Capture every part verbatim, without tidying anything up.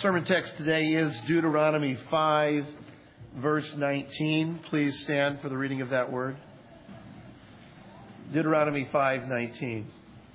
Sermon text today is Deuteronomy five, verse nineteen. Please stand for the reading of that word. Deuteronomy five nineteen.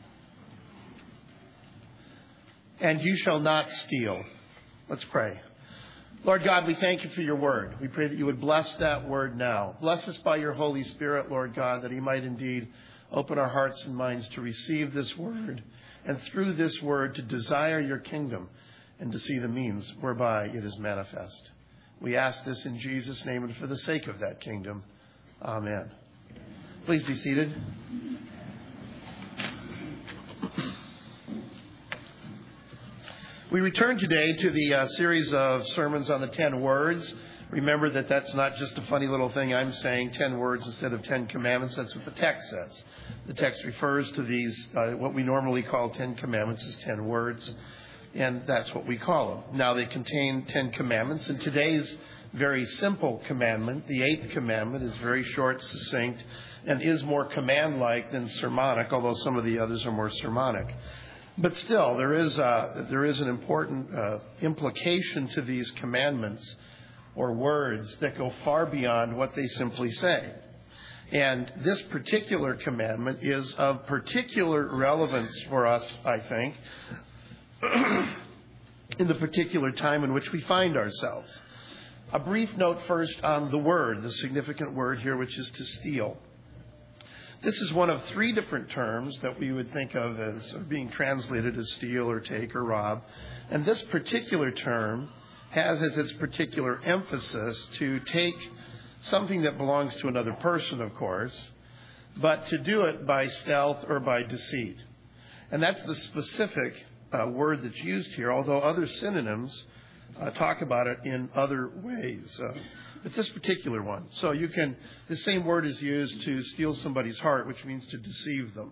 And you shall not steal. Let's pray. Lord God, we thank you for your word. We pray that you would bless that word now. Bless us by your Holy Spirit, Lord God, that he might indeed open our hearts and minds to receive this word, and through this word to desire your kingdom and to see the means whereby it is manifest. We ask this in Jesus' name and for the sake of that kingdom. Amen. Please be seated. We return today to the uh, series of sermons on the ten words. Remember that that's not just a funny little thing I'm saying, ten words instead of ten commandments. That's what the text says. The text refers to these, uh, what we normally call ten commandments, as ten words. And that's what we call them. Now, they contain ten commandments. And today's very simple commandment, the eighth commandment, is very short, succinct, and is more command-like than sermonic, although some of the others are more sermonic. But still, there is uh, there is an important uh, implication to these commandments or words that go far beyond what they simply say. And this particular commandment is of particular relevance for us, I think, in the particular time in which we find ourselves. A brief note first on the word, the significant word here, which is to steal. This is one of three different terms that we would think of as being translated as steal or take or rob. And this particular term has as its particular emphasis to take something that belongs to another person, of course, but to do it by stealth or by deceit. And that's the specific uh, word that's used here, although other synonyms uh, talk about it in other ways. Uh, but this particular one. So you can, the same word is used to steal somebody's heart, which means to deceive them.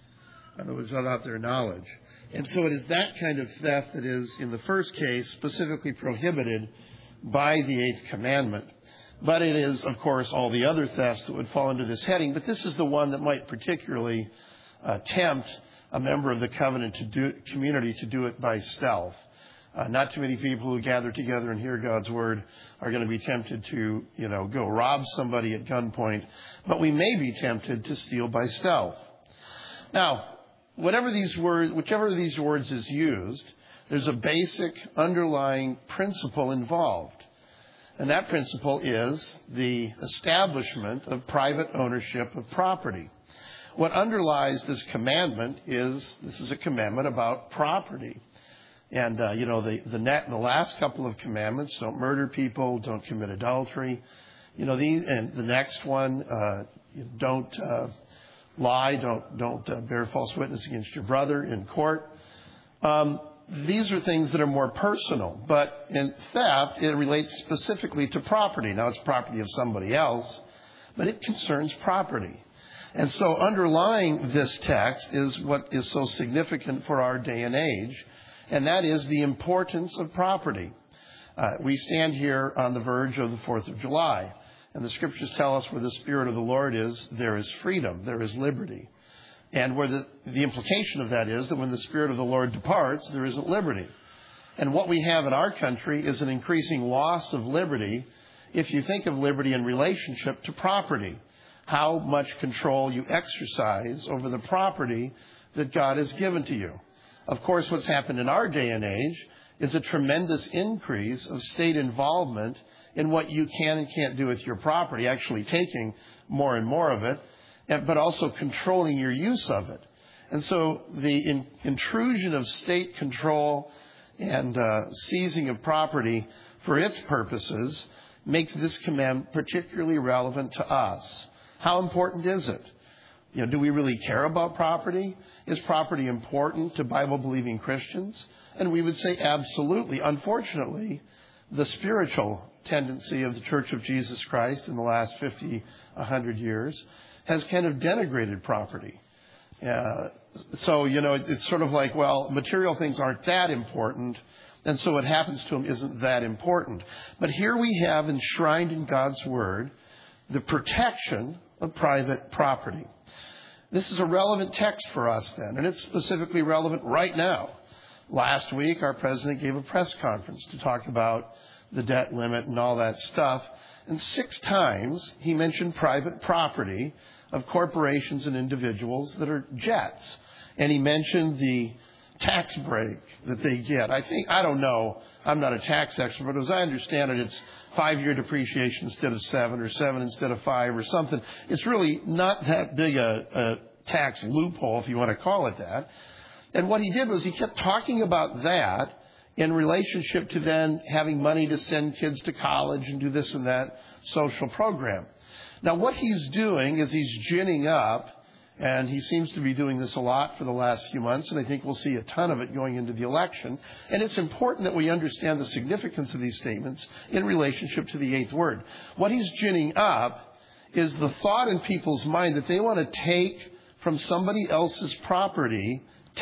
In other words, without their knowledge. And so it is that kind of theft that is, in the first case, specifically prohibited by the eighth commandment. But it is, of course, all the other thefts that would fall under this heading. But this is the one that might particularly uh, tempt a member of the covenant to do, community to do it by stealth. Uh, not too many people who gather together and hear God's word are going to be tempted to, you know, go rob somebody at gunpoint. But we may be tempted to steal by stealth. Now, whatever these words, whichever of these words is used, there's a basic underlying principle involved. And that principle is the establishment of private ownership of property. What underlies this commandment is, this is a commandment about property. And, uh, you know, the the, net, the last couple of commandments, don't murder people, don't commit adultery. You know, these, and the next one, uh, don't uh, lie, don't, don't uh, bear false witness against your brother in court. Um, these are things that are more personal. But in theft, it relates specifically to property. Now, it's property of somebody else, but it concerns property. And so underlying this text is what is so significant for our day and age, and that is the importance of property. Uh, we stand here on the verge of the fourth of July, and the scriptures tell us where the Spirit of the Lord is, there is freedom, there is liberty. And where the, the implication of that is that when the Spirit of the Lord departs, there isn't liberty. And what we have in our country is an increasing loss of liberty if you think of liberty in relationship to property. How much control you exercise over the property that God has given to you. Of course, what's happened in our day and age is a tremendous increase of state involvement in what you can and can't do with your property, actually taking more and more of it, but also controlling your use of it. And so the in, intrusion of state control and uh, seizing of property for its purposes makes this command particularly relevant to us. How important is it? You know, do we really care about property? Is property important to Bible-believing Christians? And we would say absolutely. Unfortunately, the spiritual tendency of the Church of Jesus Christ in the last fifty, one hundred years has kind of denigrated property. Uh, so, you know, it, it's sort of like, well, material things aren't that important, and so what happens to them isn't that important. But here we have enshrined in God's Word the protection of private property. This is a relevant text for us then, and it's specifically relevant right now Last week, our president gave a press conference to talk about the debt limit and all that stuff. And six times he mentioned private property of corporations and individuals that are jets. And he mentioned the tax break that they get. I think, I don't know, I'm not a tax expert, but as I understand it, it's five-year depreciation instead of seven, or seven instead of five, or something. It's really not that big a, a tax loophole, if you want to call it that. And what he did was he kept talking about that in relationship to then having money to send kids to college and do this and that social program. Now, what he's doing is he's ginning up, and he seems to be doing this a lot for the last few months, and I think we'll see a ton of it going into the election. And it's important that we understand the significance of these statements in relationship to the eighth word. What he's ginning up is the thought in people's mind that they want to take from somebody else's property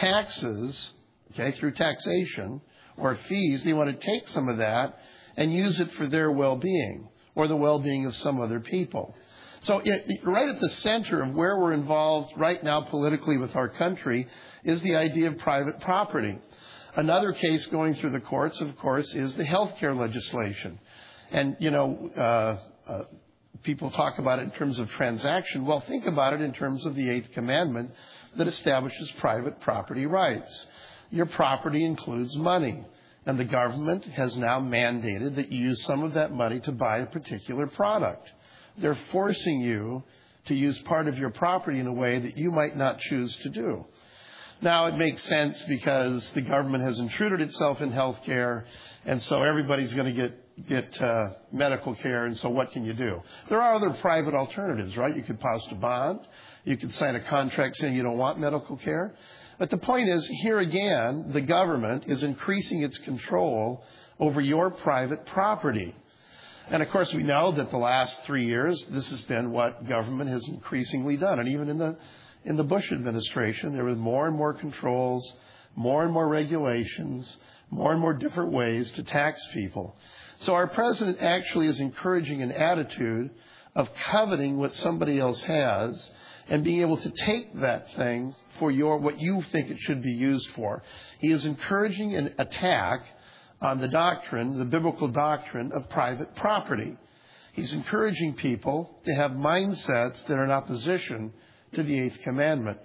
taxes, okay, through taxation or fees. They want to take some of that and use it for their well-being or the well-being of some other people. So it, right at the center of where we're involved right now politically with our country is the idea of private property. Another case going through the courts, of course, is the health care legislation. And, you know, uh, uh, people talk about it in terms of transaction. Well, think about it in terms of the eighth commandment that establishes private property rights. Your property includes money, and the government has now mandated that you use some of that money to buy a particular product. They're forcing you to use part of your property in a way that you might not choose to do. Now, it makes sense because the government has intruded itself in health care, and so everybody's going to get get uh, medical care, and so what can you do? There are other private alternatives, right? You could post a bond. You could sign a contract saying you don't want medical care. But the point is, here again, the government is increasing its control over your private property. And, of course, we know that the last three years, this has been what government has increasingly done. And even in the in the Bush administration, there were more and more controls, more and more regulations, more and more different ways to tax people. So our president actually is encouraging an attitude of coveting what somebody else has and being able to take that thing for your what you think it should be used for. He is encouraging an attack on the doctrine, the biblical doctrine of private property. He's encouraging people to have mindsets that are in opposition to the eighth commandment.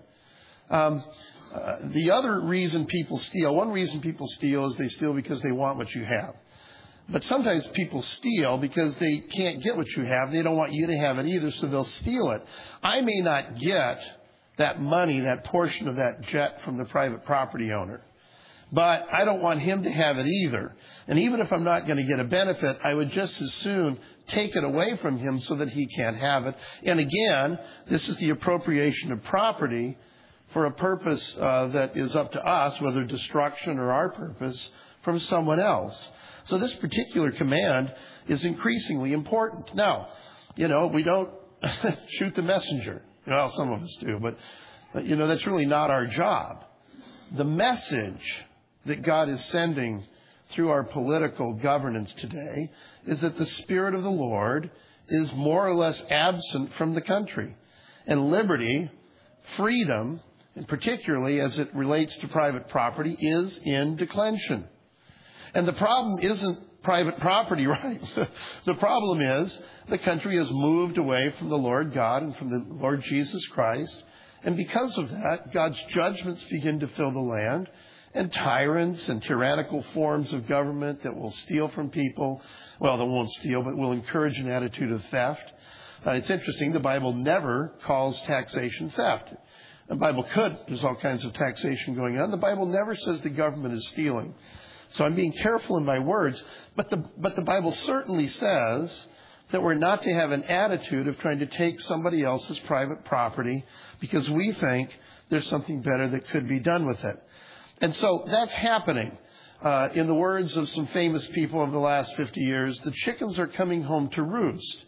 Um, uh, the other reason people steal, one reason people steal is they steal because they want what you have. But sometimes people steal because they can't get what you have. They don't want you to have it either, so they'll steal it. I may not get that money, that portion of that jet from the private property owner, but I don't want him to have it either. And even if I'm not going to get a benefit, I would just as soon take it away from him so that he can't have it. And again, this is the appropriation of property for a purpose uh, that is up to us, whether destruction or our purpose, from someone else. So this particular command is increasingly important. Now, you know, we don't shoot the messenger. Well, some of us do, but, you know, that's really not our job. The message that God is sending through our political governance today is that the Spirit of the Lord is more or less absent from the country. And liberty, freedom, and particularly as it relates to private property, is in declension. And the problem isn't private property rights. The problem is the country has moved away from the Lord God and from the Lord Jesus Christ. And because of that, God's judgments begin to fill the land. And tyrants and tyrannical forms of government that will steal from people, well, they won't steal, but will encourage an attitude of theft. Uh, it's interesting, the Bible never calls taxation theft. The Bible could. There's all kinds of taxation going on. The Bible never says the government is stealing. So I'm being careful in my words. But the, but the Bible certainly says that we're not to have an attitude of trying to take somebody else's private property because we think there's something better that could be done with it. And so that's happening. Uh, in the words of some famous people over the last fifty years, the chickens are coming home to roost.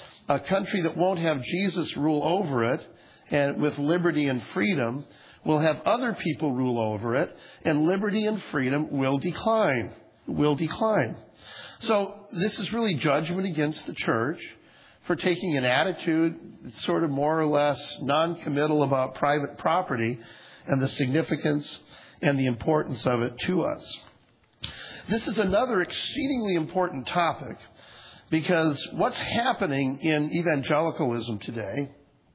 A country that won't have Jesus rule over it, and with liberty and freedom, will have other people rule over it, and liberty and freedom will decline. Will decline. So this is really judgment against the church for taking an attitude that's sort of more or less non-committal about private property and the significance and the importance of it to us. This is another exceedingly important topic because what's happening in evangelicalism today,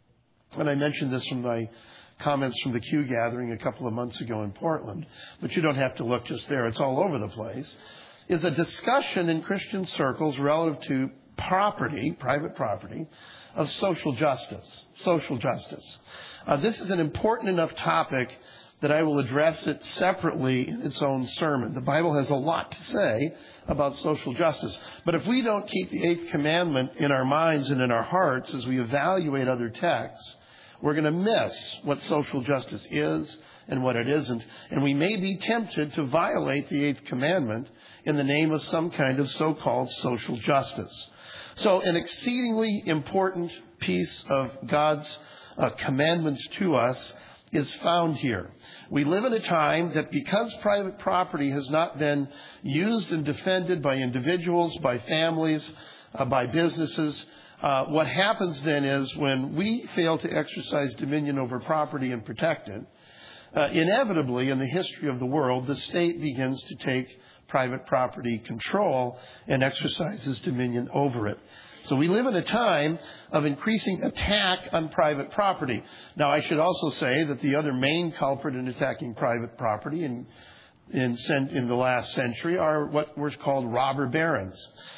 and I mentioned this from my comments from the Q gathering a couple of months ago in Portland, but you don't have to look just there, it's all over the place, is a discussion in Christian circles relative to property, private property, of social justice. Social justice. Uh, this is an important enough topic that I will address it separately in its own sermon. The Bible has a lot to say about social justice. But if we don't keep the eighth commandment in our minds and in our hearts as we evaluate other texts, we're going to miss what social justice is and what it isn't. And we may be tempted to violate the eighth commandment in the name of some kind of so-called social justice. So an exceedingly important piece of God's uh, commandments to us is found here. We live in a time that because private property has not been used and defended by individuals, by families, uh, by businesses, uh, what happens then is when we fail to exercise dominion over property and protect it, uh, inevitably in the history of the world, the state begins to take private property control and exercises dominion over it. So we live in a time of increasing attack on private property. Now, I should also say that the other main culprit in attacking private property in, in, in the last century are what were called robber barons.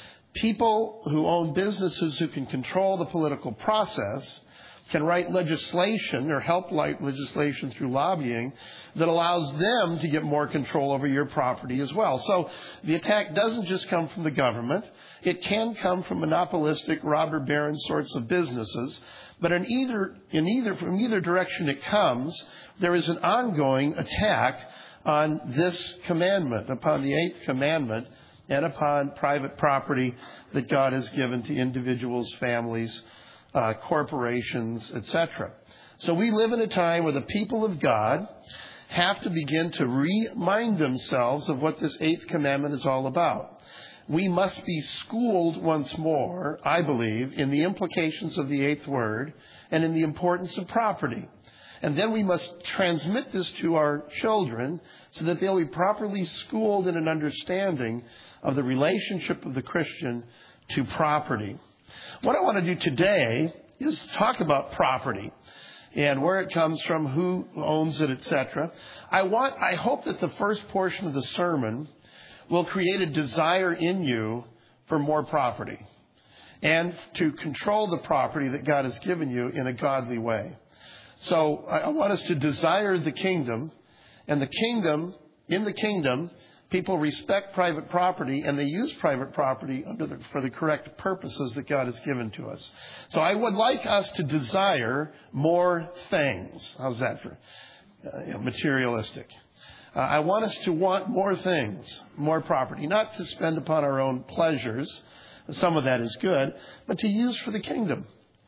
People who own businesses who can control the political process can write legislation or help write legislation through lobbying that allows them to get more control over your property as well. So the attack doesn't just come from the government. It can come from monopolistic robber baron sorts of businesses. But in either, in either, from either direction it comes, there is an ongoing attack on this commandment, upon the eighth commandment, and upon private property that God has given to individuals, families, Uh, corporations, et cetera. So we live in a time where the people of God have to begin to remind themselves of what this eighth commandment is all about. We must be schooled once more, I believe, in the implications of the eighth word and in the importance of property. And then we must transmit this to our children so that they'll be properly schooled in an understanding of the relationship of the Christian to property. What I want to do today is talk about property and where it comes from, who owns it, et cetera. I want, I hope that the first portion of the sermon will create a desire in you for more property and to control the property that God has given you in a godly way. So I want us to desire the kingdom, and the kingdom, in the kingdom, people respect private property, and they use private property under the, for the correct purposes that God has given to us. So I would like us to desire more things. How's that for uh, you know, materialistic? Uh, I want us to want more things, more property, not to spend upon our own pleasures. Some of that is good, but to use for the kingdom.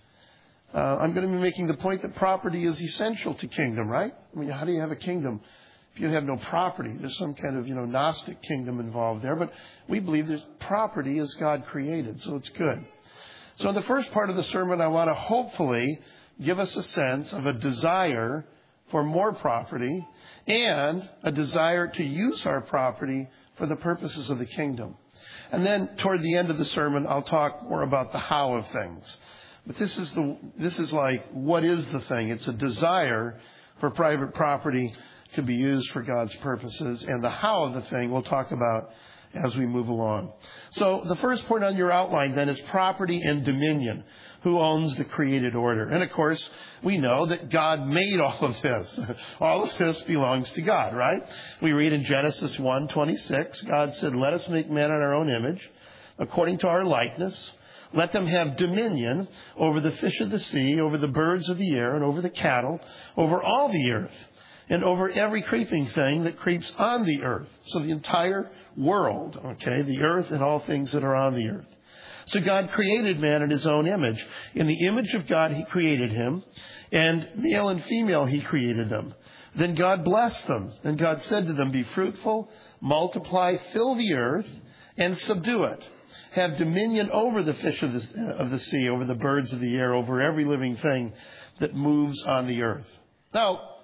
Uh, I'm going to be making the point that property is essential to kingdom, right? I mean, how do you have a kingdom if you have no property? There's some kind of, you know, Gnostic kingdom involved there. But we believe there's property as God created, so it's good. So in the first part of the sermon, I want to hopefully give us a sense of a desire for more property and a desire to use our property for the purposes of the kingdom. And then toward the end of the sermon, I'll talk more about the how of things. But this is the this is like, what is the thing? It's a desire for private property to be used for God's purposes, and the how of the thing we'll talk about as we move along. So the first point on your outline then is property and dominion. Who owns the created order? And of course, we know that God made all of this. All of this belongs to God, right? We read in Genesis one twenty-six, God said, "Let us make man in our own image, according to our likeness. Let them have dominion over the fish of the sea, over the birds of the air, and over the cattle, over all the earth, and over every creeping thing that creeps on the earth." So the entire world, okay, the earth and all things that are on the earth. So God created man in his own image. In the image of God, he created him, and male and female, he created them. Then God blessed them, and God said to them, "Be fruitful, multiply, fill the earth, and subdue it. Have dominion over the fish of the, of the sea, over the birds of the air, over every living thing that moves on the earth." Now,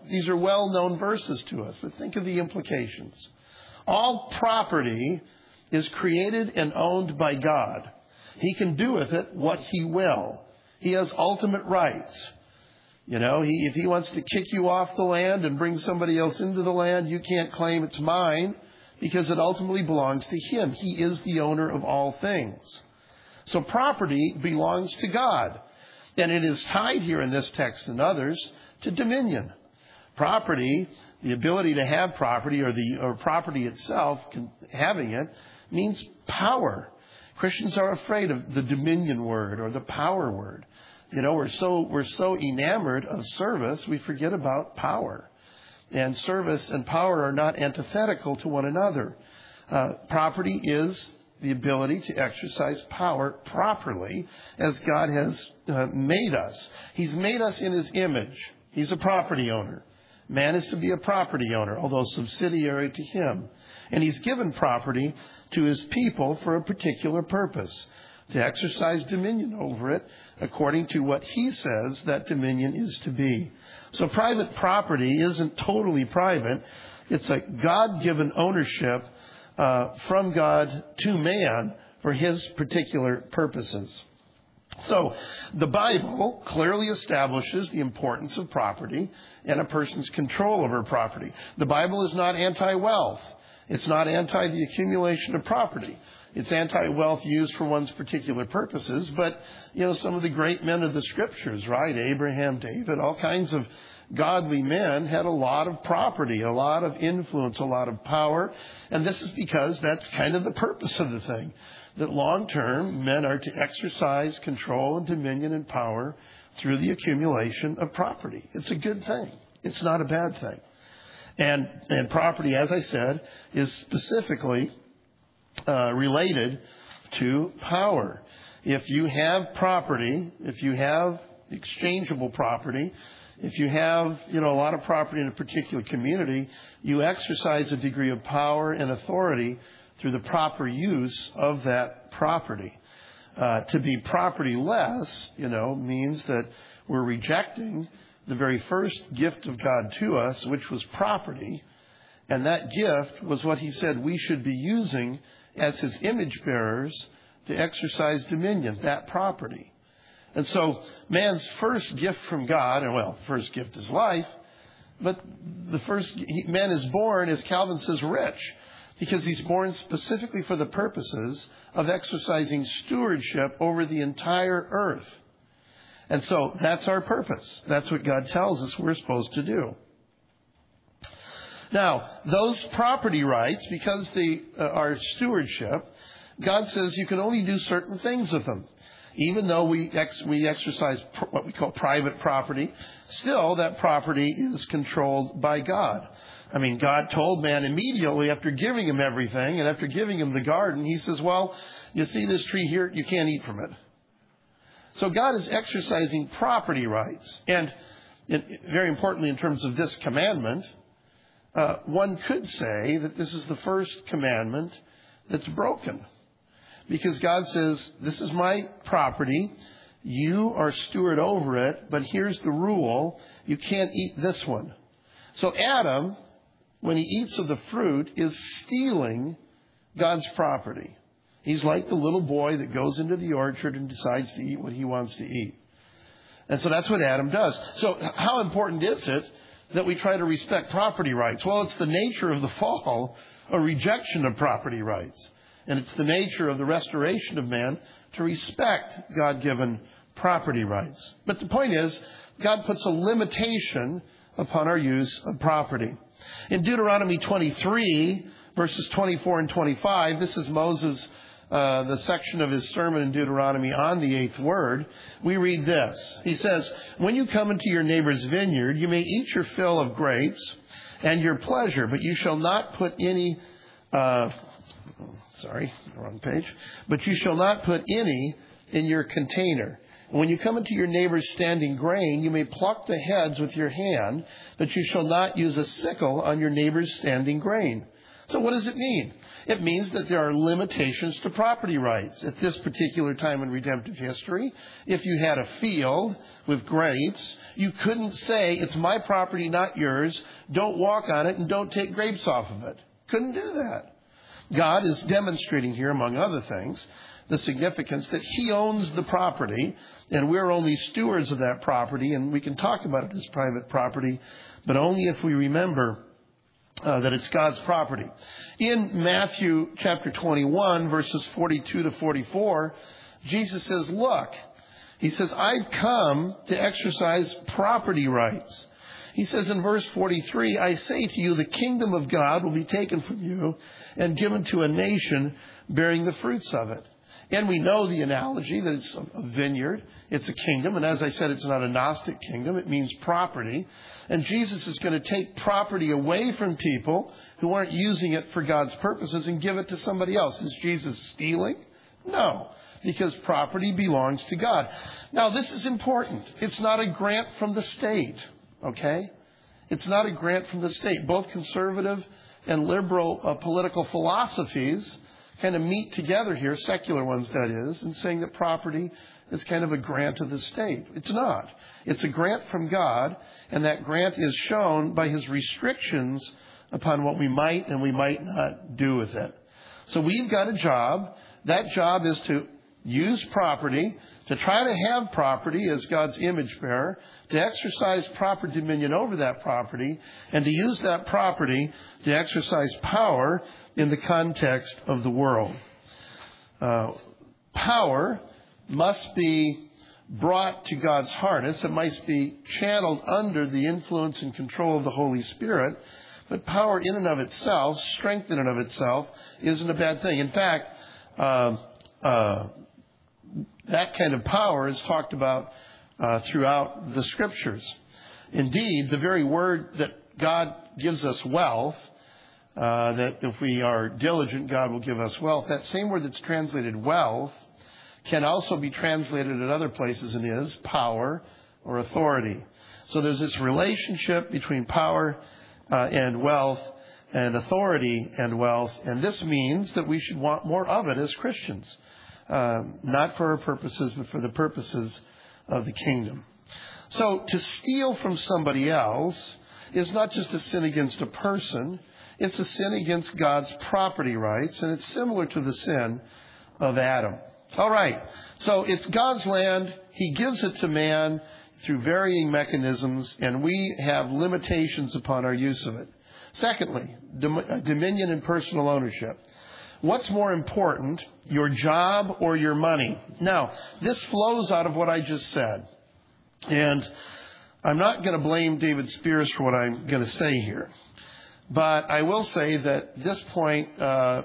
these are well-known verses to us, but think of the implications. All property is created and owned by God. He can do with it what he will. He has ultimate rights. You know, he, if he wants to kick you off the land and bring somebody else into the land, you can't claim it's mine because it ultimately belongs to him. He is the owner of all things. So property belongs to God. And it is tied here in this text and others to dominion. Property, the ability to have property or the or property itself, can, having it, means power. Christians are afraid of the dominion word or the power word. You know, we're so we're so enamored of service, we forget about power. And service and power are not antithetical to one another. Uh, property is the ability to exercise power properly as God has uh, made us. He's made us in his image. He's a property owner. Man is to be a property owner, although subsidiary to him. And he's given property to his people for a particular purpose, to exercise dominion over it according to what he says that dominion is to be. So private property isn't totally private. It's a God-given ownership uh, from God to man for his particular purposes. So the Bible clearly establishes the importance of property and a person's control over property. The Bible is not anti-wealth. It's not anti the accumulation of property. It's anti-wealth used for one's particular purposes. But, you know, some of the great men of the scriptures, right? Abraham, David, all kinds of godly men had a lot of property, a lot of influence, a lot of power. And this is because that's kind of the purpose of the thing. That long term, men are to exercise control and dominion and power through the accumulation of property. It's a good thing. It's not a bad thing. And, and property, as I said, is specifically uh, related to power. If you have property, if you have exchangeable property, if you have, you know, a lot of property in a particular community, you exercise a degree of power and authority through the proper use of that property. Uh, to be property-less, you know, means that we're rejecting the very first gift of God to us, which was property. And that gift was what he said we should be using as his image bearers to exercise dominion, that property. And so man's first gift from God, and well, first gift is life, but the first, he, man is born, as Calvin says, rich, because he's born specifically for the purposes of exercising stewardship over the entire earth. And so that's our purpose. That's what God tells us we're supposed to do. Now, those property rights, because they uh, are stewardship, God says you can only do certain things with them. Even though we ex- we exercise pr- what we call private property, still that property is controlled by God. I mean, God told man immediately after giving him everything and after giving him the garden, he says, well, you see this tree here, you can't eat from it. So God is exercising property rights. And in, very importantly, in terms of this commandment, uh, one could say that this is the first commandment that's broken. Because God says, this is my property. You are steward over it. But here's the rule. You can't eat this one. So Adam, when he eats of the fruit, is stealing God's property. He's like the little boy that goes into the orchard and decides to eat what he wants to eat. And so that's what Adam does. So how important is it that we try to respect property rights? Well, it's the nature of the fall, a rejection of property rights. And it's the nature of the restoration of man to respect God-given property rights. But the point is, God puts a limitation upon our use of property. In Deuteronomy twenty-three, verses twenty-four and twenty-five, this is Moses, uh, the section of his sermon in Deuteronomy on the eighth word. We read this. He says, when you come into your neighbor's vineyard, you may eat your fill of grapes and your pleasure, but you shall not put any... Uh, Sorry, wrong page. But you shall not put any in your container. And when you come into your neighbor's standing grain, you may pluck the heads with your hand, but you shall not use a sickle on your neighbor's standing grain. So what does it mean? It means that there are limitations to property rights. At this particular time in redemptive history, if you had a field with grapes, you couldn't say, it's my property, not yours. Don't walk on it and don't take grapes off of it. Couldn't do that. God is demonstrating here, among other things, the significance that he owns the property and we're only stewards of that property, and we can talk about it as private property, but only if we remember Uh, that it's God's property. In Matthew chapter twenty-one, verses forty-two to forty-four, Jesus says, look, he says, I've come to exercise property rights. He says in verse forty-three, I say to you, the kingdom of God will be taken from you and given to a nation bearing the fruits of it. And we know the analogy that it's a vineyard, it's a kingdom. And as I said, it's not a Gnostic kingdom. It means property. And Jesus is going to take property away from people who aren't using it for God's purposes and give it to somebody else. Is Jesus stealing? No, because property belongs to God. Now, this is important. It's not a grant from the state, okay? It's not a grant from the state. Both conservative and liberal uh, political philosophies kind of meet together here, secular ones that is, in saying that property is kind of a grant of the state. It's not. It's a grant from God, and that grant is shown by his restrictions upon what we might and we might not do with it. So we've got a job. That job is to use property, to try to have property as God's image bearer, to exercise proper dominion over that property, and to use that property to exercise power in the context of the world. Uh, power must be brought to God's harness. It must be channeled under the influence and control of the Holy Spirit. But power in and of itself, strength in and of itself, isn't a bad thing. In fact, uh, uh, that kind of power is talked about uh, throughout the Scriptures. Indeed, the very word that God gives us wealth, uh, that if we are diligent, God will give us wealth. That same word that's translated wealth can also be translated at other places and is power or authority. So there's this relationship between power uh, and wealth and authority and wealth. And this means that we should want more of it as Christians. Um, not for our purposes, but for the purposes of the kingdom. So to steal from somebody else is not just a sin against a person. It's a sin against God's property rights. And it's similar to the sin of Adam. All right. So it's God's land. He gives it to man through varying mechanisms. And we have limitations upon our use of it. Secondly, dom- dominion and personal ownership. What's more important, your job or your money? Now, this flows out of what I just said. And I'm not going to blame David Spears for what I'm going to say here. But I will say that this point uh,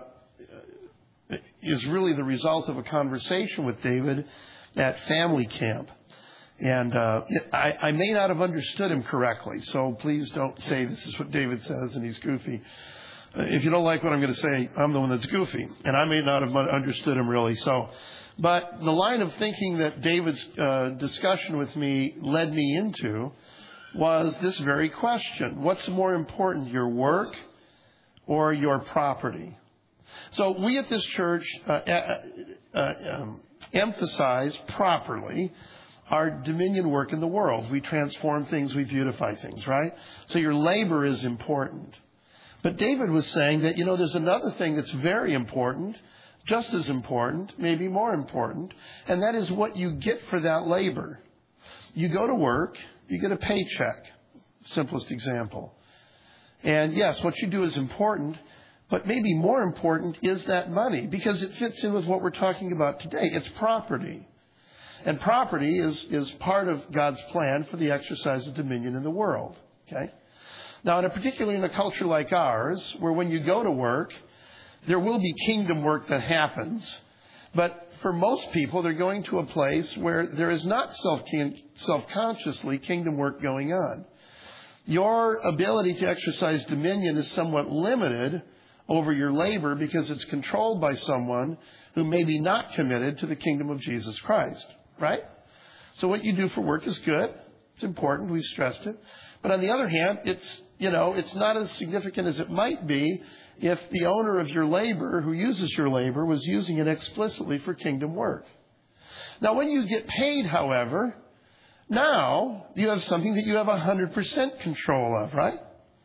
is really the result of a conversation with David at family camp. And uh, I, I may not have understood him correctly, so please don't say this is what David says and he's goofy. If you don't like what I'm going to say, I'm the one that's goofy. And I may not have understood him really. So, but the line of thinking that David's uh, discussion with me led me into was this very question. What's more important, your work or your property? So we at this church uh, uh, uh, um, emphasize properly our dominion work in the world. We transform things, we beautify things, right? So your labor is important. But David was saying that, you know, there's another thing that's very important, just as important, maybe more important, and that is what you get for that labor. You go to work, you get a paycheck, simplest example. And yes, what you do is important, but maybe more important is that money, because it fits in with what we're talking about today. It's property. And property is, is part of God's plan for the exercise of dominion in the world, okay? Now, in a particularly in a culture like ours, where when you go to work, there will be kingdom work that happens. But for most people, they're going to a place where there is not self self-consciously kingdom work going on. Your ability to exercise dominion is somewhat limited over your labor because it's controlled by someone who may be not committed to the kingdom of Jesus Christ, right? So what you do for work is good. It's important. We stressed it. But on the other hand, it's you know, it's not as significant as it might be if the owner of your labor, who uses your labor, was using it explicitly for kingdom work. Now, when you get paid, however, now you have something that you have one hundred percent control of, right?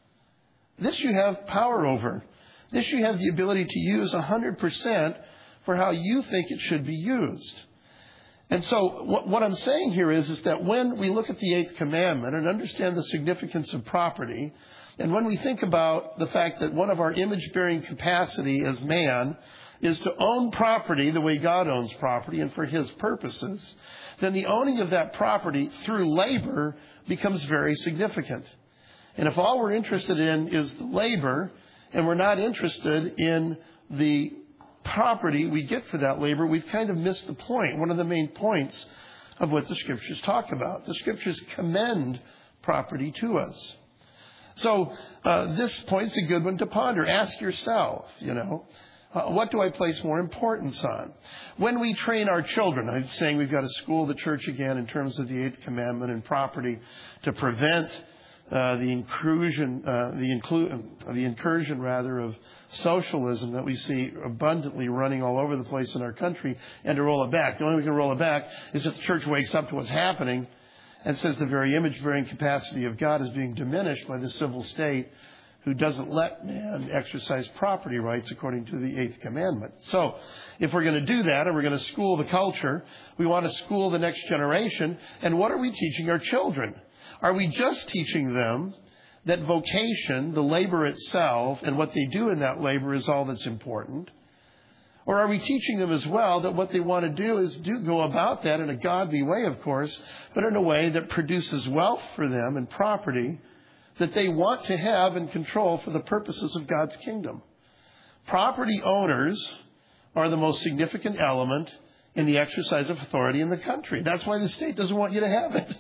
This you have power over. This you have the ability to use one hundred percent for how you think it should be used. And so what, what I'm saying here is, is that when we look at the eighth commandment and understand the significance of property, and when we think about the fact that one of our image-bearing capacity as man is to own property the way God owns property and for his purposes, then the owning of that property through labor becomes very significant. And if all we're interested in is the labor, and we're not interested in the property we get for that labor, we've kind of missed the point, one of the main points of what the Scriptures talk about. The Scriptures commend property to us. So uh, this point's a good one to ponder. Ask yourself, you know, uh, what do I place more importance on? When we train our children, I'm saying we've got to school the church again in terms of the eighth commandment and property to prevent Uh, the incursion, uh, the include, the incursion rather of socialism that we see abundantly running all over the place in our country, and to roll it back. The only way we can roll it back is if the church wakes up to what's happening and says the very image-bearing capacity of God is being diminished by the civil state, who doesn't let man exercise property rights according to the eighth commandment. So, if we're going to do that, and we're going to school the culture, we want to school the next generation. And what are we teaching our children? Are we just teaching them that vocation, the labor itself, and what they do in that labor is all that's important? Or are we teaching them as well that what they want to do is do go about that in a godly way, of course, but in a way that produces wealth for them and property that they want to have and control for the purposes of God's kingdom? Property owners are the most significant element in the exercise of authority in the country. That's why the state doesn't want you to have it.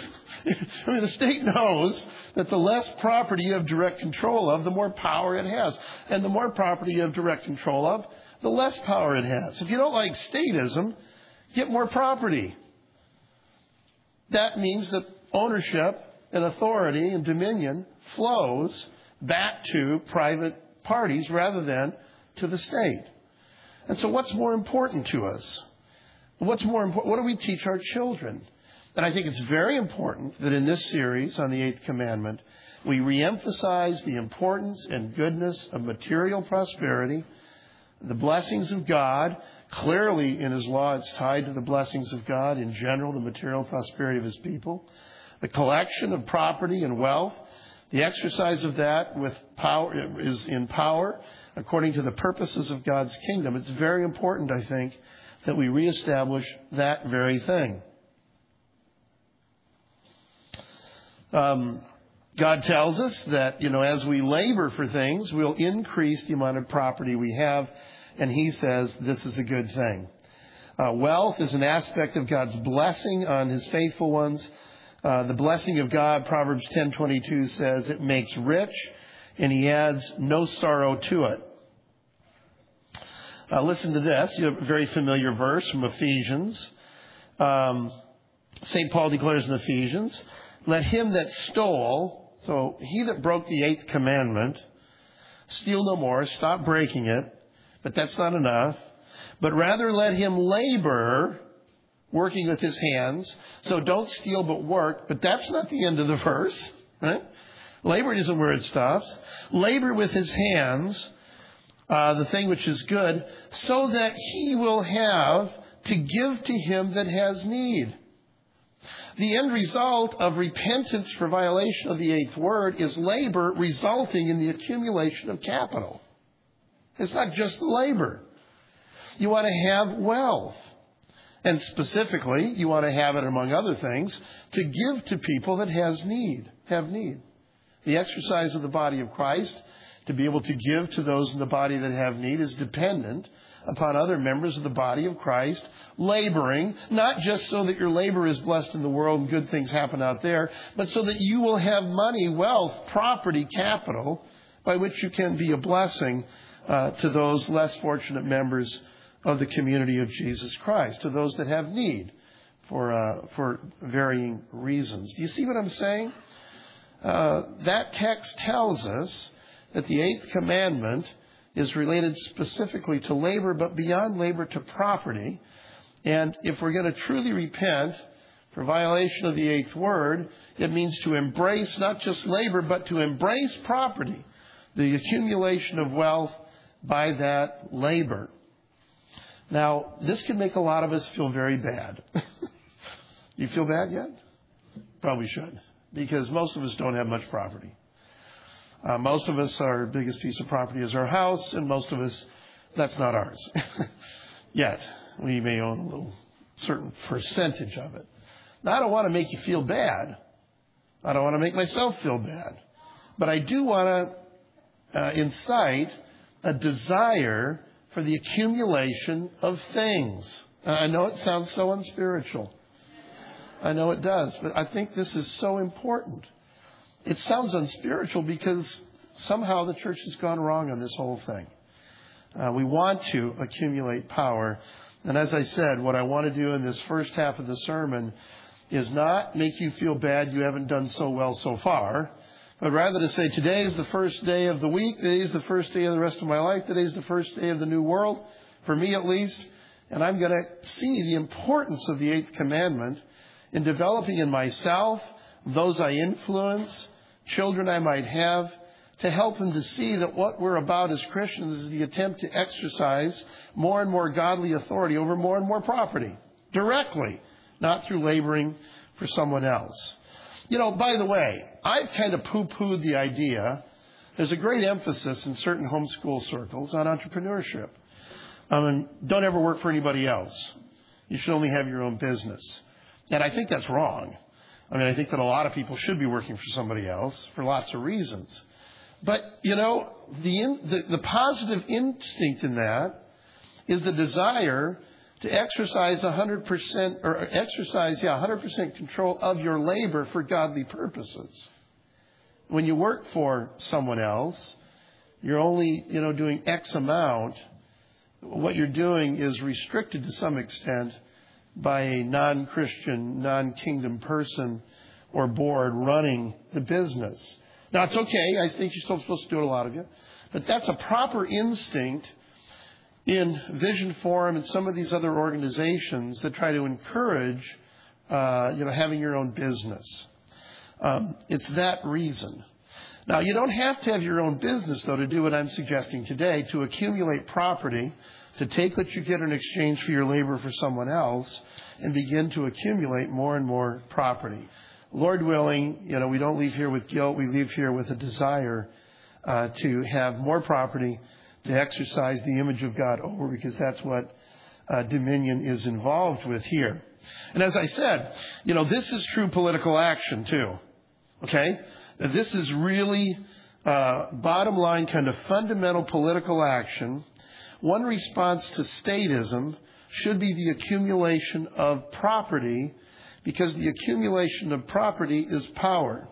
I mean, the state knows that the less property you have direct control of, the more power it has. And the more property you have direct control of, the less power it has. If you don't like statism, get more property. That means that ownership and authority and dominion flows back to private parties rather than to the state. And so what's more important to us? What's more important? What do we teach our children? And I think it's very important that in this series on the eighth commandment, we reemphasize the importance and goodness of material prosperity, the blessings of God. Clearly, in His law, it's tied to the blessings of God in general, the material prosperity of His people. The collection of property and wealth, the exercise of that with power is in power according to the purposes of God's kingdom. It's very important, I think, that we reestablish that very thing. Um, God tells us that, you know, as we labor for things, we'll increase the amount of property we have. And He says this is a good thing. Uh, wealth is an aspect of God's blessing on His faithful ones. Uh, the blessing of God, Proverbs ten twenty-two says, it makes rich, and He adds no sorrow to it. Uh, listen to this. You have a very familiar verse from Ephesians. Um, Saint Paul declares in Ephesians, let him that stole, so he that broke the eighth commandment, steal no more, stop breaking it, but that's not enough. But rather let him labor, working with his hands. So don't steal but work, but that's not the end of the verse, right? Labor isn't where it stops. Labor with his hands, uh, the thing which is good, so that he will have to give to him that has need. The end result of repentance for violation of the eighth word is labor resulting in the accumulation of capital. It's not just the labor. You want to have wealth. And specifically, you want to have it, among other things, to give to people that has need, have need. The exercise of the body of Christ, to be able to give to those in the body that have need, is dependent upon other members of the body of Christ laboring, not just so that your labor is blessed in the world and good things happen out there, but so that you will have money, wealth, property, capital, by which you can be a blessing uh, to those less fortunate members of the community of Jesus Christ, to those that have need for uh, for varying reasons. Do you see what I'm saying? uh, that text tells us that the eighth commandment is related specifically to labor, but beyond labor to property. And if we're going to truly repent for violation of the eighth word, it means to embrace not just labor, but to embrace property, the accumulation of wealth by that labor. Now, this can make a lot of us feel very bad. You feel bad yet? Probably should, because most of us don't have much property. Uh, most of us, our biggest piece of property is our house, and most of us, that's not ours yet. We may own a little certain percentage of it. Now, I don't want to make you feel bad. I don't want to make myself feel bad. But I do want to uh, incite a desire for the accumulation of things. Uh, I know it sounds so unspiritual. I know it does, but I think this is so important. It sounds unspiritual because somehow the church has gone wrong on this whole thing. Uh, we want to accumulate power. And as I said, what I want to do in this first half of the sermon is not make you feel bad you haven't done so well so far, but rather to say today is the first day of the week, today is the first day of the rest of my life, today is the first day of the new world, for me at least, and I'm going to see the importance of the eighth commandment in developing in myself, those I influence, children I might have, to help them to see that what we're about as Christians is the attempt to exercise more and more godly authority over more and more property, directly, not through laboring for someone else. You know, by the way, I've kind of poo-pooed the idea. There's a great emphasis in certain homeschool circles on entrepreneurship. I mean, don't ever work for anybody else. You should only have your own business. And I think that's wrong. I mean, I think that a lot of people should be working for somebody else for lots of reasons. But, you know, the, in, the, the positive instinct in that is the desire to exercise one hundred percent or exercise, yeah, one hundred percent control of your labor for godly purposes. When you work for someone else, you're only, you know, doing X amount. What you're doing is restricted to some extent by a non-Christian, non-kingdom person or board running the business. Now, it's okay. I think you're still supposed to do it, a lot of you. But that's a proper instinct in Vision Forum and some of these other organizations that try to encourage, uh, you know, having your own business. Um, it's that reason. Now, you don't have to have your own business, though, to do what I'm suggesting today, to accumulate property, to take what you get in exchange for your labor for someone else, and begin to accumulate more and more property. Lord willing, you know, we don't leave here with guilt. We leave here with a desire uh, to have more property, to exercise the image of God over, because that's what uh, dominion is involved with here. And as I said, you know, this is true political action too. Okay? This is really uh, bottom line kind of fundamental political action. One response to statism should be the accumulation of property, because the accumulation of property is power.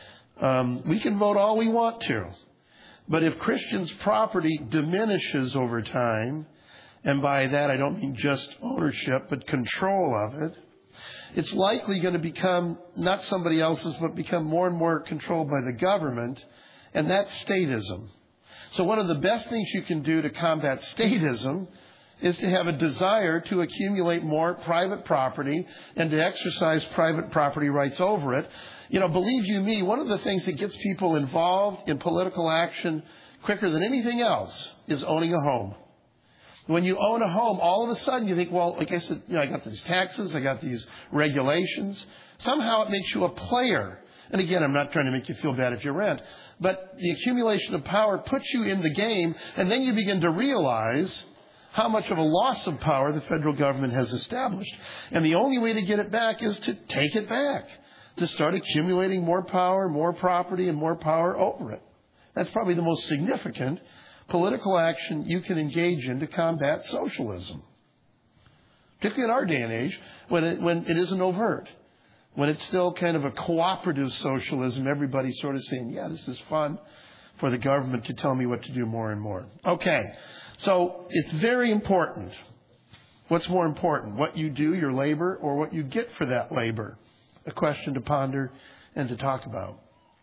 Um, we can vote all we want to, but if Christians' property diminishes over time, and by that I don't mean just ownership, but control of it, it's likely going to become not somebody else's, but become more and more controlled by the government, and that's statism. So one of the best things you can do to combat statism is to have a desire to accumulate more private property and to exercise private property rights over it. You know, believe you me, one of the things that gets people involved in political action quicker than anything else is owning a home. When you own a home, all of a sudden you think, well, like I said, you know, I got these taxes, I got these regulations. Somehow it makes you a player. And again, I'm not trying to make you feel bad if you rent, but the accumulation of power puts you in the game, and then you begin to realize how much of a loss of power the federal government has established. And the only way to get it back is to take it back, to start accumulating more power, more property, and more power over it. That's probably the most significant political action you can engage in to combat socialism, particularly in our day and age, when it, when it isn't overt, when it's still kind of a cooperative socialism. Everybody's sort of saying, yeah, this is fun for the government to tell me what to do more and more. Okay, so it's very important. What's more important, what you do, your labor, or what you get for that labor? A question to ponder and to talk about.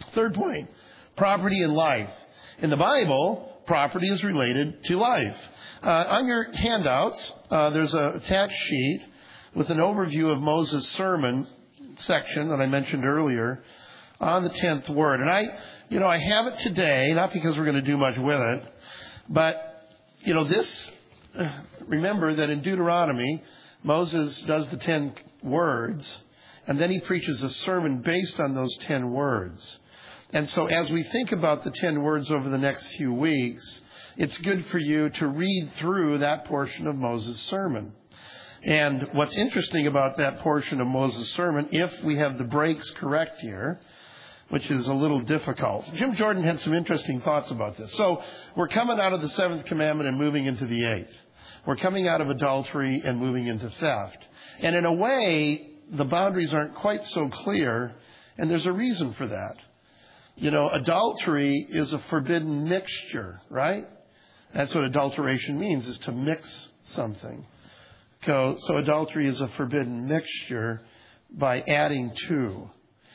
Third point, property and life. In the Bible, property is related to life. Uh, on your handouts, uh, there's a attached sheet with an overview of Moses' sermon section that I mentioned earlier on the tenth word. And I, you know, I have it today, not because we're going to do much with it, but, you know, this, remember that in Deuteronomy, Moses does the ten words, and then he preaches a sermon based on those ten words. And so as we think about the ten words over the next few weeks, it's good for you to read through that portion of Moses' sermon. And what's interesting about that portion of Moses' sermon, if we have the breaks correct here, which is a little difficult. Jim Jordan had some interesting thoughts about this. So we're coming out of the seventh commandment and moving into the eighth. We're coming out of adultery and moving into theft. And in a way, the boundaries aren't quite so clear, and there's a reason for that. You know, adultery is a forbidden mixture, right? That's what adulteration means, is to mix something. So, so adultery is a forbidden mixture by adding to.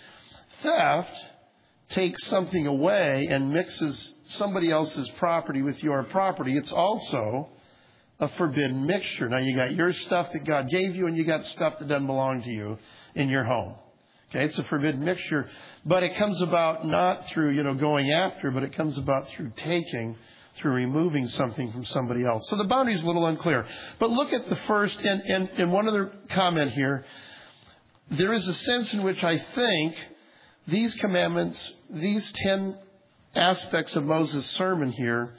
Theft takes something away and mixes somebody else's property with your property. It's also a forbidden mixture. Now, you got your stuff that God gave you, and you got stuff that doesn't belong to you in your home. Okay, it's a forbidden mixture, but it comes about not through, you know, going after, but it comes about through taking, through removing something from somebody else. So the boundary is a little unclear. But look at the first, and, and, and one other comment here. There is a sense in which I think these commandments, these ten aspects of Moses' sermon here,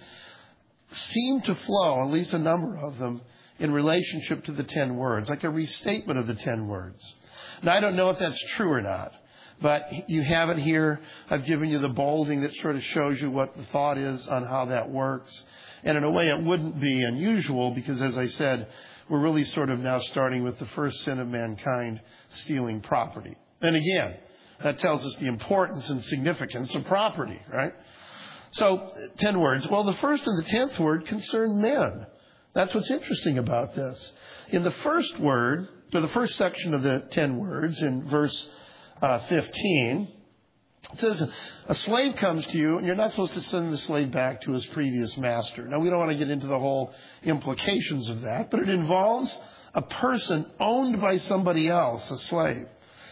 seem to flow, at least a number of them, in relationship to the ten words, like a restatement of the ten words. Now, I don't know if that's true or not, but you have it here. I've given you the bolding that sort of shows you what the thought is on how that works. And in a way, it wouldn't be unusual because, as I said, we're really sort of now starting with the first sin of mankind, stealing property. And again, that tells us the importance and significance of property, right? So, ten words. Well, the first and the tenth word concern men. That's what's interesting about this. In the first word, or the first section of the ten words, in verse uh, fifteen, it says, a slave comes to you, and you're not supposed to send the slave back to his previous master. Now, we don't want to get into the whole implications of that, but it involves a person owned by somebody else, a slave.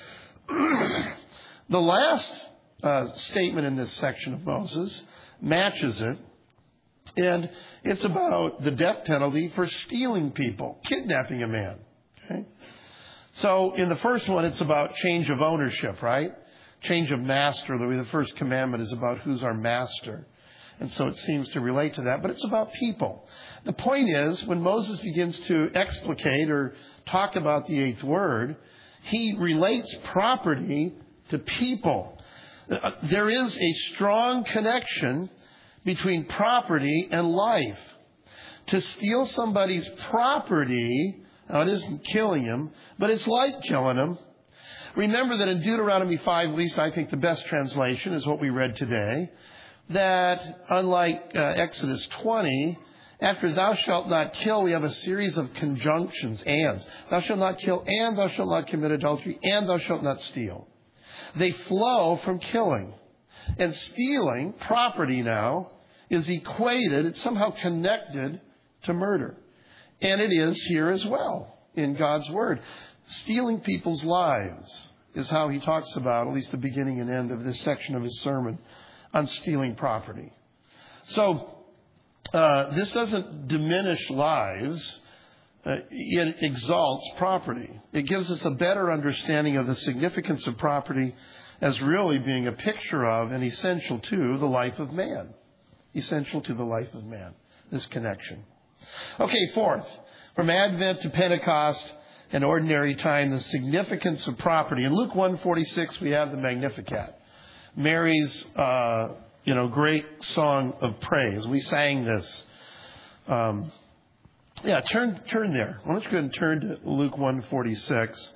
The last uh, statement in this section of Moses matches it, and it's about the death penalty for stealing people, kidnapping a man. Okay? So in the first one, it's about change of ownership, right? Change of master. The first commandment is about who's our master. And so it seems to relate to that, but it's about people. The point is, when Moses begins to explicate or talk about the eighth word, he relates property to people. There is a strong connection between property and life. To steal somebody's property, now it isn't killing him, but it's like killing him. Remember that in Deuteronomy five, at least I think the best translation is what we read today, that unlike uh, Exodus twenty, after thou shalt not kill, we have a series of conjunctions, ands. Thou shalt not kill, and thou shalt not commit adultery, and thou shalt not steal. They flow from killing. And stealing property now is equated, it's somehow connected to murder. And it is here as well in God's Word. Stealing people's lives is how he talks about, at least the beginning and end of this section of his sermon, on stealing property. So uh, this doesn't diminish lives. Uh, it exalts property. It gives us a better understanding of the significance of property as really being a picture of and essential to the life of man. Essential to the life of man, this connection. Okay, fourth, from Advent to Pentecost and ordinary time, the significance of property. In Luke one forty-six, we have the Magnificat. Mary's, uh, you know, great song of praise. We sang this. Um, yeah, turn turn there. Why don't you go ahead and turn to Luke one forty-six.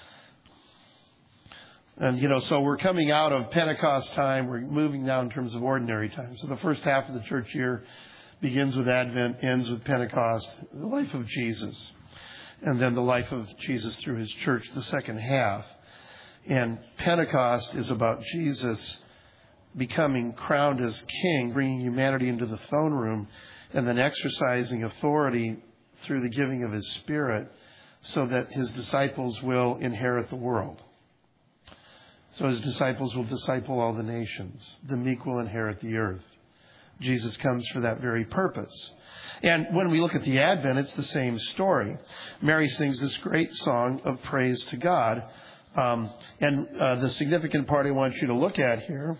And, you know, so we're coming out of Pentecost time. We're moving now in terms of ordinary time. So the first half of the church year begins with Advent, ends with Pentecost, the life of Jesus. And then the life of Jesus through his church, the second half. And Pentecost is about Jesus becoming crowned as king, bringing humanity into the throne room, and then exercising authority through the giving of his Spirit so that his disciples will inherit the world. So his disciples will disciple all the nations. The meek will inherit the earth. Jesus comes for that very purpose. And when we look at the Advent, it's the same story. Mary sings this great song of praise to God. Um, and uh, the significant part I want you to look at here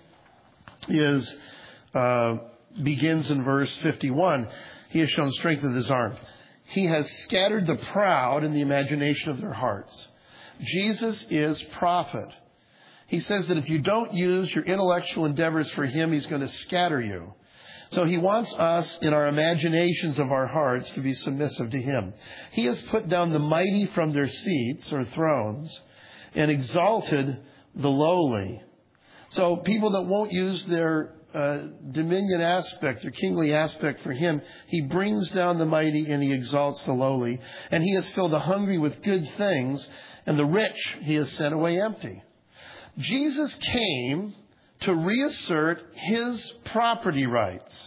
is uh, begins in verse fifty-one. He has shown strength of his arm. He has scattered the proud in the imagination of their hearts. Jesus is prophet. He says that if you don't use your intellectual endeavors for him, he's going to scatter you. So he wants us in our imaginations of our hearts to be submissive to him. He has put down the mighty from their seats or thrones and exalted the lowly. So people that won't use their uh, dominion aspect, their kingly aspect for him, he brings down the mighty and he exalts the lowly. And he has filled the hungry with good things, and the rich he has sent away empty. Jesus came to reassert his property rights.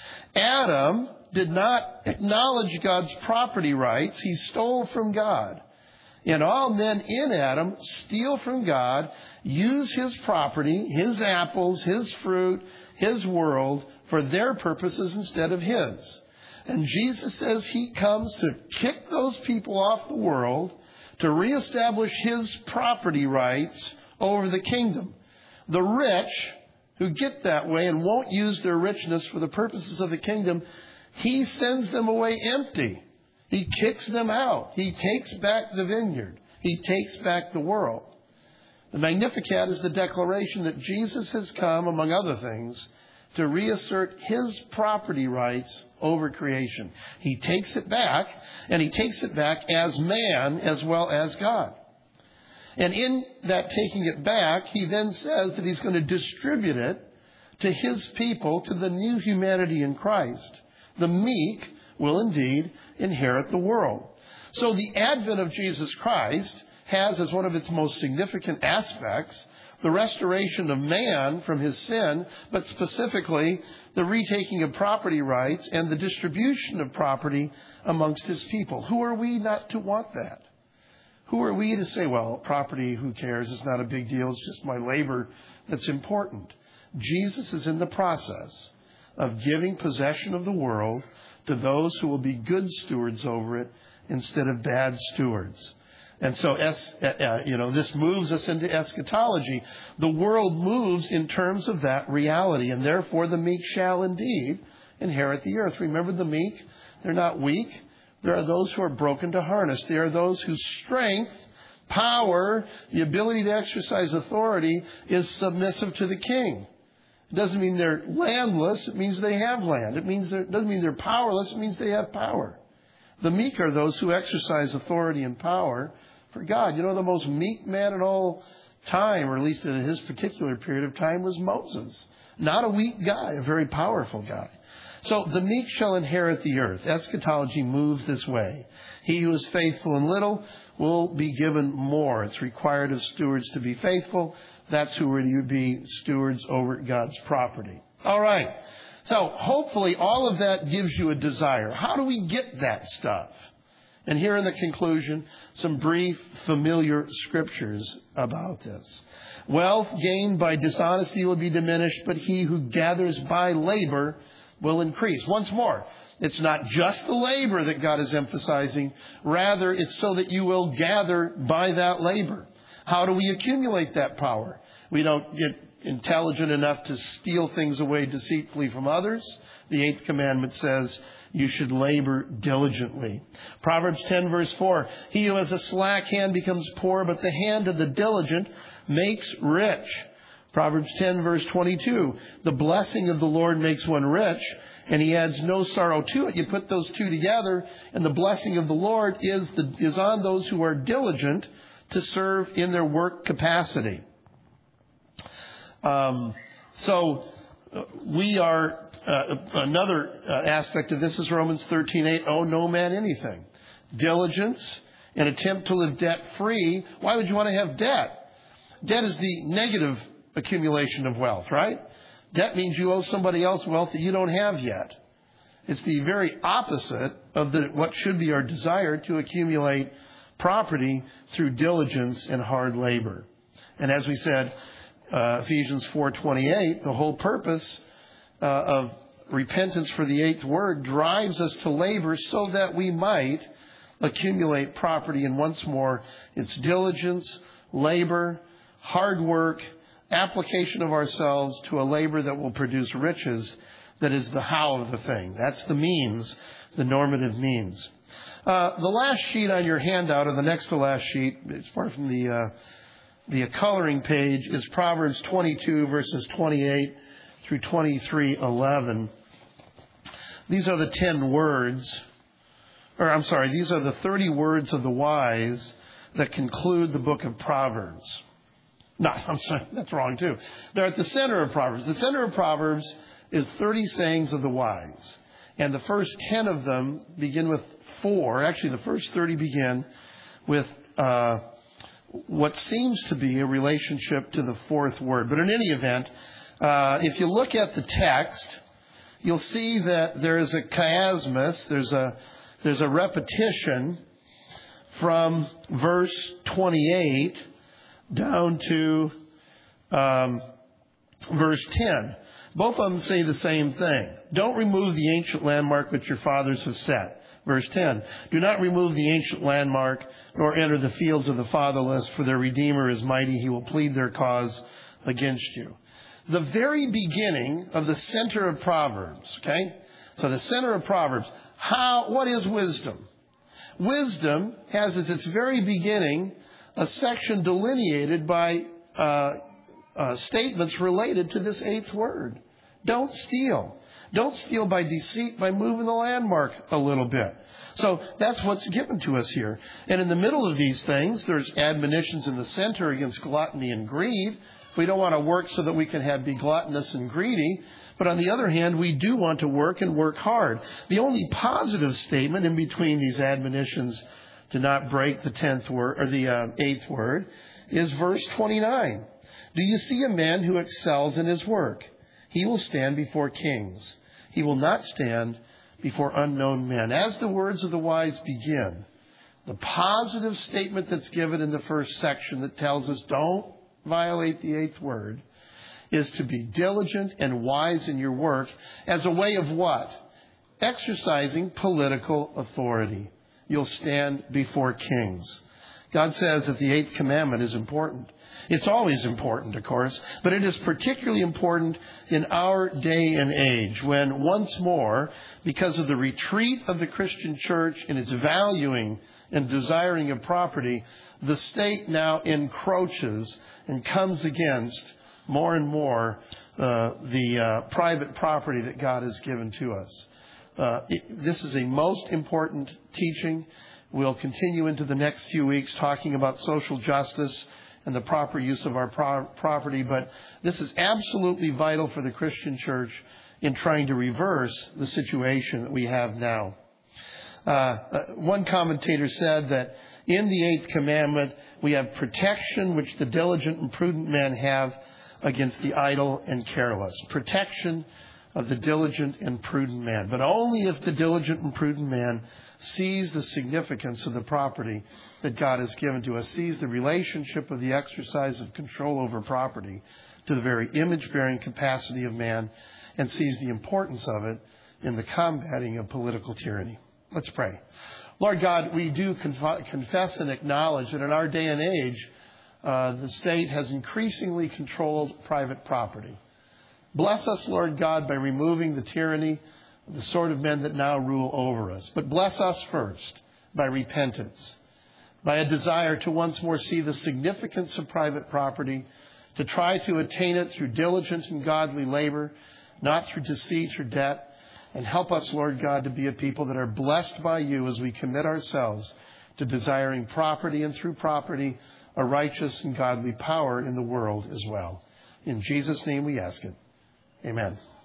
Adam did not acknowledge God's property rights. He stole from God. And all men in Adam steal from God, use his property, his apples, his fruit, his world for their purposes instead of his. And Jesus says he comes to kick those people off the world, to reestablish his property rights over the kingdom. The rich who get that way and won't use their richness for the purposes of the kingdom, he sends them away empty. He kicks them out. He takes back the vineyard. He takes back the world. The Magnificat is the declaration that Jesus has come, among other things, to reassert his property rights over creation. He takes it back, and he takes it back as man as well as God. And in that taking it back, he then says that he's going to distribute it to his people, to the new humanity in Christ. The meek will indeed inherit the world. So the advent of Jesus Christ has as one of its most significant aspects the restoration of man from his sin, but specifically the retaking of property rights and the distribution of property amongst his people. Who are we not to want that? Who are we to say, well, property, who cares? It's not a big deal. It's just my labor that's important. Jesus is in the process of giving possession of the world to those who will be good stewards over it instead of bad stewards. And so, uh, you know, this moves us into eschatology. The world moves in terms of that reality, and therefore the meek shall indeed inherit the earth. Remember the meek? They're not weak. There are those who are broken to harness. There are those whose strength, power, the ability to exercise authority is submissive to the king. It doesn't mean they're landless. It means they have land. It means it doesn't mean they're powerless. It means they have power. The meek are those who exercise authority and power for God. You know, the most meek man in all time, or at least in his particular period of time, was Moses. Not a weak guy, a very powerful guy. So the meek shall inherit the earth. Eschatology moves this way. He who is faithful in little will be given more. It's required of stewards to be faithful. That's who would be stewards over God's property. All right. So hopefully all of that gives you a desire. How do we get that stuff? And here in the conclusion, some brief, familiar scriptures about this. Wealth gained by dishonesty will be diminished, but he who gathers by labor will increase. Once more, it's not just the labor that God is emphasizing. Rather, it's so that you will gather by that labor. How do we accumulate that power? We don't get intelligent enough to steal things away deceitfully from others. The eighth commandment says you should labor diligently. Proverbs ten verse four, he who has a slack hand becomes poor, but the hand of the diligent makes rich. Proverbs ten verse twenty-two, the blessing of the Lord makes one rich, and he adds no sorrow to it. You put those two together, and the blessing of the Lord is the, is on those who are diligent to serve in their work capacity. Um, so uh, we are, uh, another uh, aspect of this is Romans thirteen eight, owe no man anything. Diligence, an attempt to live debt-free. Why would you want to have debt? Debt is the negative accumulation of wealth, right? Debt means you owe somebody else wealth that you don't have yet. It's the very opposite of the, what should be our desire to accumulate property through diligence and hard labor. And as we said, uh, Ephesians four twenty-eight, the whole purpose uh, of repentance for the eighth word drives us to labor so that we might accumulate property. And once more, it's diligence, labor, hard work, application of ourselves to a labor that will produce riches. That is the how of the thing. That's the means, the normative means. Uh, the last sheet on your handout, or the next to last sheet, it's far from the uh, the coloring page, is Proverbs twenty-two, verses twenty-eight through twenty-three eleven. These are the ten words, or I'm sorry, these are the thirty words of the wise that conclude the book of Proverbs. No, I'm sorry, that's wrong too. They're at the center of Proverbs. The center of Proverbs is thirty sayings of the wise. And the first ten of them begin with four. Actually, the first thirty begin with uh, what seems to be a relationship to the fourth word. But in any event, uh, if you look at the text, you'll see that there is a chiasmus, there's a, there's a repetition from verse twenty-eight down to um, verse ten. Both of them say the same thing. Don't remove the ancient landmark which your fathers have set. Verse ten. Do not remove the ancient landmark, nor enter the fields of the fatherless, for their Redeemer is mighty. He will plead their cause against you. The very beginning of the center of Proverbs, okay? So the center of Proverbs. How, what is wisdom? Wisdom has as its very beginning a section delineated by uh, uh, statements related to this eighth word. Don't steal. Don't steal by deceit, by moving the landmark a little bit. So that's what's given to us here. And in the middle of these things, there's admonitions in the center against gluttony and greed. We don't want to work so that we can have be gluttonous and greedy. But on the other hand, we do want to work and work hard. The only positive statement in between these admonitions to not break the tenth word or the uh, eighth word is verse twenty-nine. Do you see a man who excels in his work? He will stand before kings. He will not stand before unknown men. As the words of the wise begin, the positive statement that's given in the first section that tells us don't violate the eighth word is to be diligent and wise in your work as a way of what? Exercising political authority. You'll stand before kings. God says that the eighth commandment is important. It's always important, of course, but it is particularly important in our day and age when once more, because of the retreat of the Christian church in its valuing and desiring of property, the state now encroaches and comes against more and more uh, the uh, private property that God has given to us. Uh, it, this is a most important teaching. We'll continue into the next few weeks talking about social justice and the proper use of our pro- property. But this is absolutely vital for the Christian church in trying to reverse the situation that we have now. Uh, uh, one commentator said that in the eighth commandment, we have protection which the diligent and prudent men have against the idle and careless. Protection of the diligent and prudent man. But only if the diligent and prudent man sees the significance of the property that God has given to us, sees the relationship of the exercise of control over property to the very image-bearing capacity of man, and sees the importance of it in the combating of political tyranny. Let's pray. Lord God, we do conf- confess and acknowledge that in our day and age, uh, the state has increasingly controlled private property. Bless us, Lord God, by removing the tyranny of the sort of men that now rule over us. But bless us first by repentance, by a desire to once more see the significance of private property, to try to attain it through diligent and godly labor, not through deceit or debt. And help us, Lord God, to be a people that are blessed by you as we commit ourselves to desiring property, and through property, a righteous and godly power in the world as well. In Jesus' name we ask it. Amen.